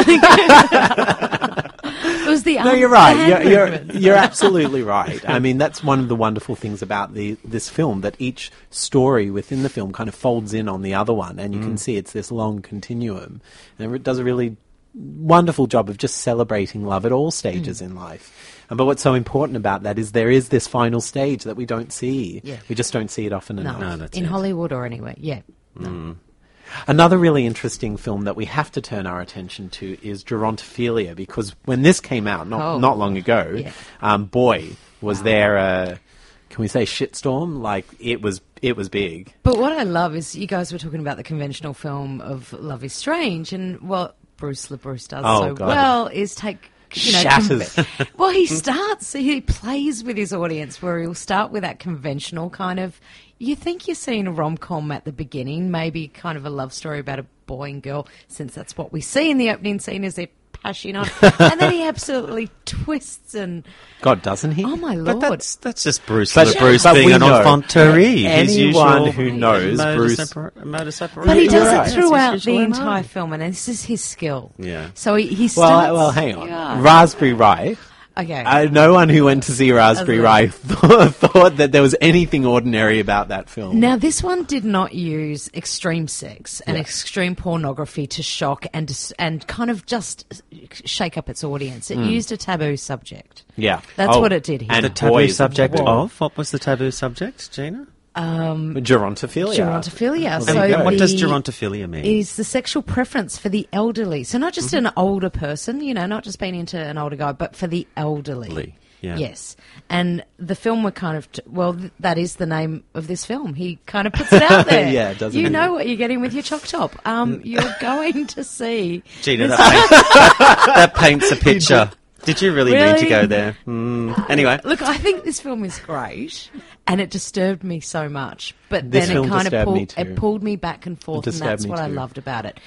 It was the No, arm- you're the right. hand You're, you're, movements. you're absolutely right. I mean, that's one of the wonderful things about the this film, that each story within the film kind of folds in on the other one, and you can Mm. see it's this long continuum. And it does a really wonderful job of just celebrating love at all stages Mm. in life. And but what's so important about that is there is this final stage that we don't see. Yeah. We just don't see it often No, enough. in Hollywood or anywhere, yeah. Mm. Another really interesting film that we have to turn our attention to is Gerontophilia, because when this came out, not Oh. not long ago, Yeah. um, boy, was there a, can we say shitstorm? Like, it was it was big. But what I love is you guys were talking about the conventional film of Love is Strange, and what Bruce LeBruce does Oh, so God. well is take... You know, Shatters. conve- well, he starts, he plays with his audience where he'll start with that conventional kind of, you think you're seeing a rom-com at the beginning, maybe kind of a love story about a boy and girl, since that's what we see in the opening scene as they're pashing on. And then he absolutely twists and... God, doesn't he? Oh, my Lord. But that's that's just Bruce But- LeBruce but being we an know. enfant terrible. His Anyone usual who knows modus Bruce- opera- modus operandi. But he You're does right. it That's throughout his the usual entire M O. film, and this is his skill. Yeah. So he, he Well, starts... well, hang on. Yeah. Raspberry Rye. Okay. Uh, no one who went to see Raspberry As a- Rye thought, thought that there was anything ordinary about that film. Now, this one did not use extreme sex and Yeah. extreme pornography to shock and dis- and kind of just shake up its audience. It Mm. used a taboo subject. Yeah. That's Oh, what it did here. and The taboo boy, is it subject whoa. of? What was the taboo subject, Gina? Um, Gerontophilia. Gerontophilia. Well, So there you go. What does the- gerontophilia mean? Is the sexual preference for the elderly. So not just Mm-hmm. an older person, you know, not just being into an older guy, but for the elderly. Lee, yeah. Yes. And the film were kind of, t- well, th- that is the name of this film. He kind of puts it out there. Yeah, doesn't You he? know what you're getting with your choc top. Um, you're going to see... Gina, this- that, paints, that paints a picture. Did you really, mean to Really? go there? Mm. Anyway. Look, I think this film is great, and it disturbed me so much. But This then film it kind of disturbed me pulled, too. it pulled me back and forth, and disturbed that's me what I too. loved about it.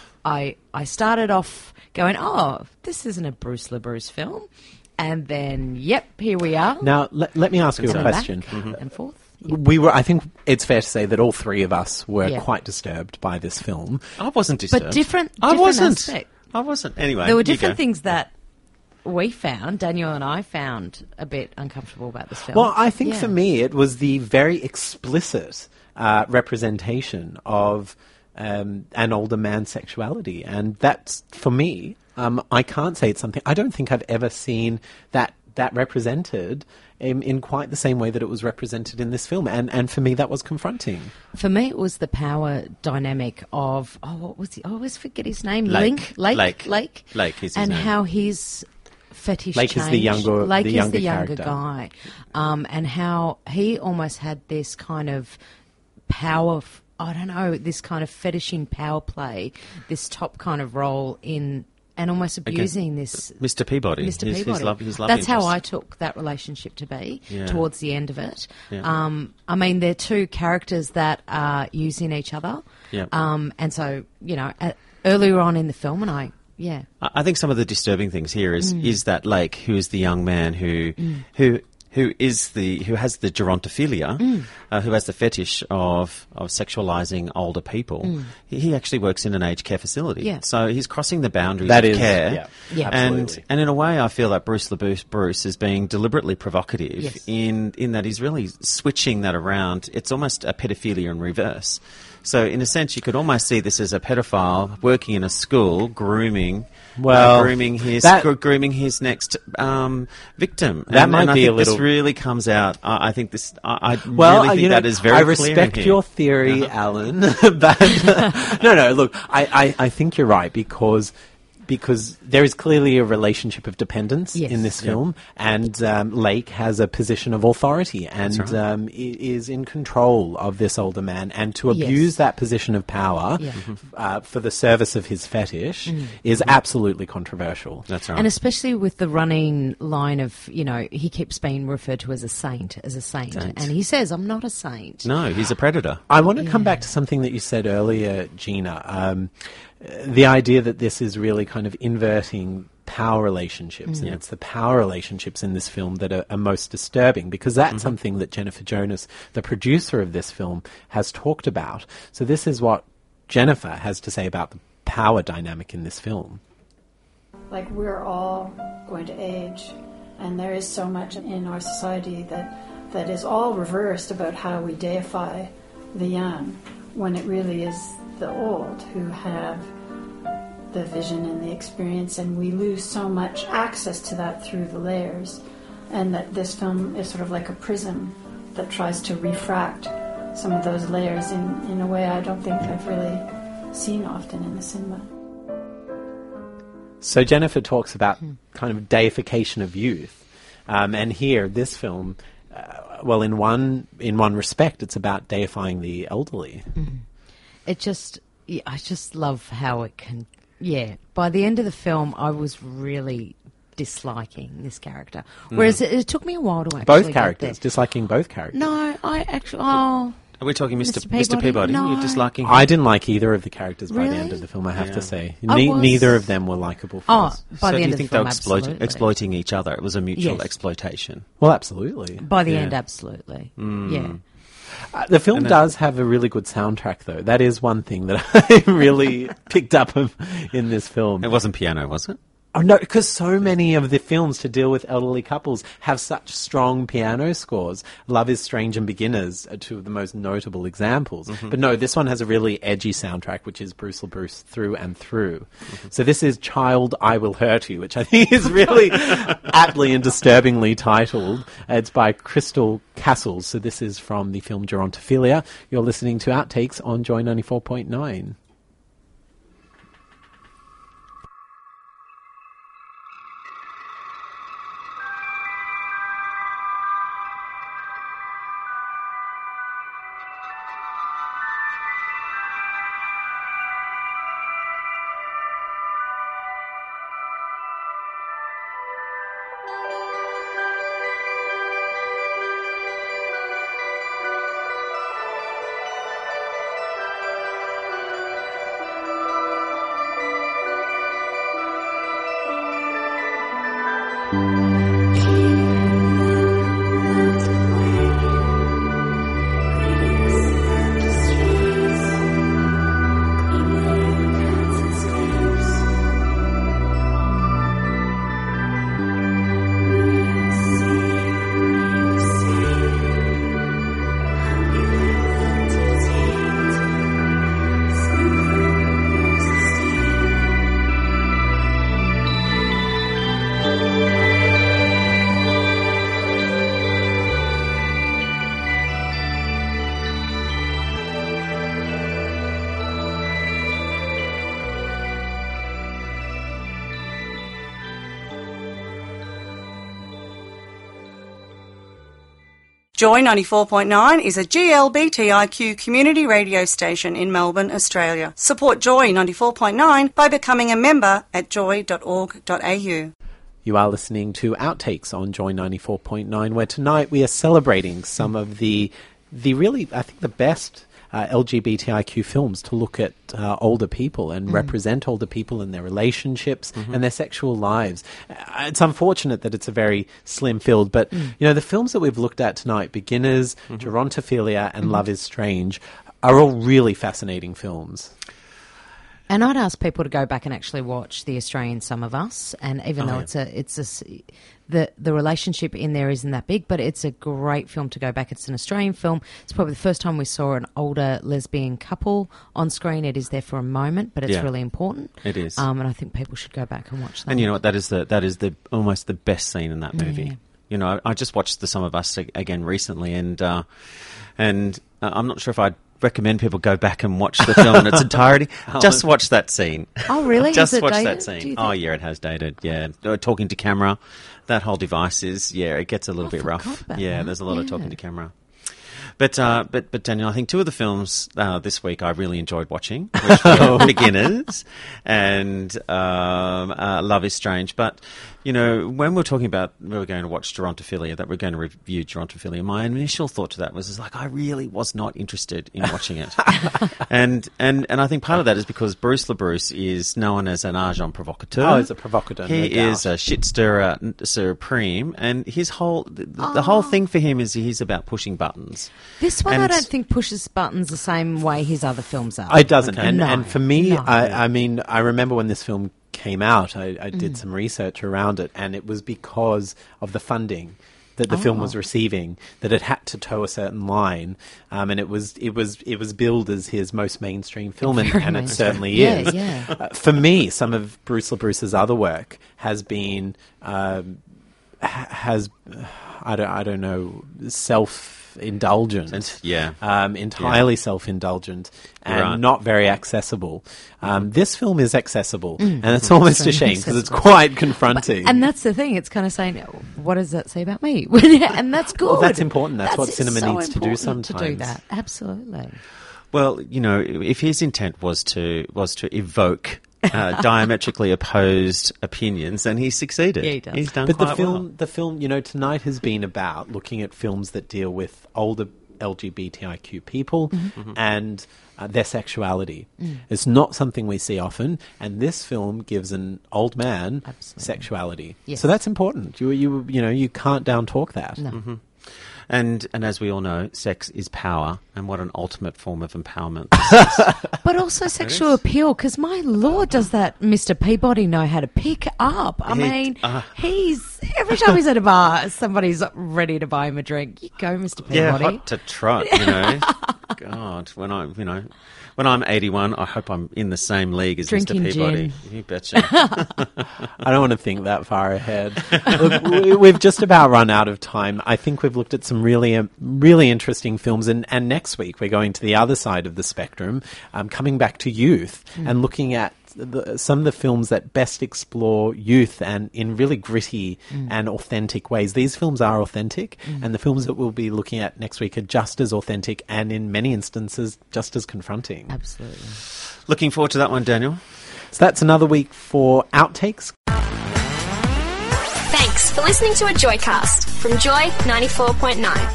I I started off going, oh, this isn't a Bruce LeBruce film, and then, yep, here we are. Now, let, let me ask you a Coming back question. and forth. We were, I think it's fair to say that all three of us were Yeah. quite disturbed by this film. I wasn't disturbed. But different, I different wasn't. aspect. I wasn't. Anyway, There were you different go. things that we found, Daniel and I found a bit uncomfortable about this film. Well, I think Yeah. for me it was the very explicit uh, representation of um, an older man's sexuality. And that's, for me, um, I can't say it's something, I don't think I've ever seen that that represented in, in quite the same way that it was represented in this film. And, and for me, that was confronting. For me, it was the power dynamic of, oh, what was he? I always forget his name. Lake. Link? Lake? Lake. Lake. Lake is his and name. how his fetish Lake changed. is the younger- Lake the is younger the younger character. guy. Um, and how he almost had this kind of power, f- I don't know, this kind of fetishing power play, this top kind of role in... and almost abusing this... Mister Peabody. Mister His- Peabody. His love, his love That's how interest. I took that relationship to be Yeah. towards the end of it. Yeah. Um, I mean, they're two characters that are using each other. Yeah. Um, and so, you know, at, earlier on in the film, and I... Yeah. I I think some of the disturbing things here is Mm. is that Lake, who is the young man who Mm. who who is the who has the gerontophilia, Mm. uh, who has the fetish of of sexualizing older people. Mm. He, he actually works in an aged care facility, Yeah. so he's crossing the boundaries That of is- care. yeah. Yeah. and Absolutely. and in a way, I feel that Bruce LeBruce Bruce is being deliberately provocative Yes. in in that he's really switching that around. It's almost a pedophilia in reverse. So, in a sense, you could almost see this as a pedophile working in a school, grooming, Well, uh, grooming his that- gr- grooming his next um, victim. That and, might and I be think a little- this really comes out. I I think this. I, I Well, really uh, think you know, that is very I clear in respect here. your theory, Alan, but no, no. Look, I, I, I think you're right because because there is clearly a relationship of dependence Yes. in this Yeah. film, and um, Lake has a position of authority and That's right. um, i- is in control of this older man, and to Yes. abuse that position of power Yeah. uh, for the service of his fetish Mm. is absolutely controversial. That's right. And especially with the running line of, you know, he keeps being referred to as a saint, as a saint. Saint. And he says, I'm not a saint. no, he's a predator. I want to come Yeah. back to something that you said earlier, Gina. Um, uh, the idea that this is really kind of inverting power relationships, Mm. and it's the power relationships in this film that are, are most disturbing, because that's Mm-hmm. something that Jennifer Jonas, the producer of this film, has talked about. So this is what Jennifer has to say about the power dynamic in this film. Like, we're all going to age, and there is so much in our society that, that is all reversed about how we deify the young, when it really is the old who have the vision and the experience, and we lose so much access to that through the layers, and that this film is sort of like a prism that tries to refract some of those layers in, in a way I don't think I've really seen often in the cinema. So Jennifer talks about kind of deification of youth, um, and here this film, uh, well, in one in one respect, it's about deifying the elderly. Mm. It just, yeah, I just love how it can, yeah. By the end of the film, I was really disliking this character. Whereas it, it took me a while to actually Both get characters, disliking both characters. there. No, I actually, oh... Are we talking Mister Mister Mister Peabody? Peabody? No. You're disliking him? I didn't like either of the characters by the Really? end of the film, I have Yeah. to say. I Ne- was- Neither of them were likeable for Oh, us. by so the do end you of think the film, they were exploit- absolutely. exploiting each other? It was a mutual Yes. exploitation. Well, absolutely. By the Yeah. end, absolutely. Mm. Yeah. Uh, the film And then- does have a really good soundtrack, though. That is one thing that I really picked up of, in this film. It wasn't piano, was it? Oh, no, because so many of the films to deal with elderly couples have such strong piano scores. Love is Strange and Beginners are two of the most notable examples. Mm-hmm. But no, this one has a really edgy soundtrack, which is Bruce LeBruce through and through. So this is Child, I Will Hurt You, which I think is really aptly and disturbingly titled. It's by Crystal Castles. So this is from the film Gerontophilia. You're listening to Outtakes on Joy ninety-four point nine. Joy ninety-four point nine is a G L B T I Q community radio station in Melbourne, Australia. Support Joy ninety-four point nine by becoming a member at joy dot org dot a u. You are listening to Outtakes on Joy ninety-four point nine, where tonight we are celebrating some of the, the really, I think, the best uh, L G B T I Q films to look at uh, older people and mm. represent older people and their relationships mm-hmm. and their sexual lives. Uh, it's unfortunate that it's a very slim field, but, mm. you know, the films that we've looked at tonight, Beginners, mm-hmm. Gerontophilia and mm-hmm. Love is Strange, are all really fascinating films. And I'd ask people to go back and actually watch The Australian Some of Us, and even Oh, though yeah. it's a, it's a, the the relationship in there isn't that big, but it's a great film to go back. It's an Australian film. It's probably the first time we saw an older lesbian couple on screen. It is there for a moment, but it's Yeah. really important. It is. um, and I think people should go back and watch that. And you know what? That is the that is the almost the best scene in that movie. Yeah. You know, I, I just watched The Some of Us ag- again recently, and uh, and uh, I'm not sure if I'd recommend people go back and watch the film in its entirety. Just watch that scene. Oh, really? Just Has it watch dated, that do scene. you Oh, think? yeah, it has dated. Yeah, Uh, talking to camera, that whole device is yeah, it gets a little I bit forgot rough. about Yeah, that. there's a lot of Yeah. talking to camera. But, uh, but, but Daniel, I think two of the films uh, this week I really enjoyed watching, which were Beginners and um, uh, Love is Strange. But, you know, when we're talking about we were going to watch Gerontophilia, that we're going to review Gerontophilia, my initial thought to that was, is like, I really was not interested in watching it. and, and, and I think part of that is because Bruce LaBruce is known as an agent provocateur. Oh, he's a provocateur, He no doubt. is a shit stirrer supreme, and his whole, the, the whole thing for him is he's about pushing buttons. This one And I it's- don't think pushes buttons the same way his other films are. It doesn't. Okay. And, No, and for me, no. I, I mean, I remember when this film came out, I, I did Mm. some research around it, and it was because of the funding that the film was Oh. receiving, that it had to toe a certain line, um, and it was it was it was billed as his most mainstream film, and, Very and it mainstream. certainly Yeah, is. yeah. Uh, for me, some of Bruce LaBruce's other work has been um, ha- has I don't I don't know self indulgent, yeah. um, entirely Yeah. self-indulgent and Right. not very accessible. Um, this film is accessible, Mm. and it's almost a Very shame because it's accessible. quite confronting. And that's the thing. It's kind of saying, what does that say about me? And that's good. Well, that's important. That's what cinema so needs to do important To do sometimes. that, absolutely. Well, you know, if his intent was to was to evoke uh, diametrically opposed opinions, then he succeeded. Yeah, he does. He's done But the quite film, well. the film, you know, tonight has been about looking at films that deal with older L G B T I Q people Mhm. and uh, their sexuality. Mm. It's not something we see often, and this film gives an old man sexuality. Yes. So that's important. You, you, you know, you can't down talk that. No. Mhm. And and as we all know, sex is power, and what an ultimate form of empowerment this is. But also sexual appeal, because my lord, does that Mister Peabody know how to pick up? I He- mean, uh. he's every time he's at a bar, somebody's ready to buy him a drink. You go, Mister Yeah, Peabody. hot to trot, you know. God, when I, you know, when I'm eighty-one, I hope I'm in the same league as Drinking Mister Peabody. gin. You betcha. I don't want to think that far ahead. Look, we- we've just about run out of time. I think we've looked at some really, um, really interesting films, and, and next week we're going to the other side of the spectrum, um, coming back to youth Mm. and looking at the, some of the films that best explore youth and in really gritty Mm. and authentic ways. These films are authentic, Mm. and the films that we'll be looking at next week are just as authentic and in many instances just as confronting. Absolutely. Looking forward to that one, Daniel. So that's another week for Outtakes. Thanks for listening to a Joycast from Joy ninety-four point nine.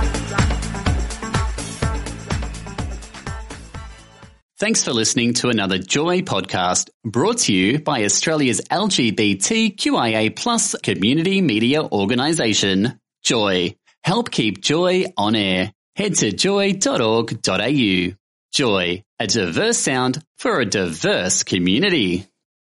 Thanks for listening to another Joy podcast brought to you by Australia's L G B T Q I A plus community media organisation, Joy. Help keep Joy on air. Head to joy dot org dot a u. Joy, a diverse sound for a diverse community.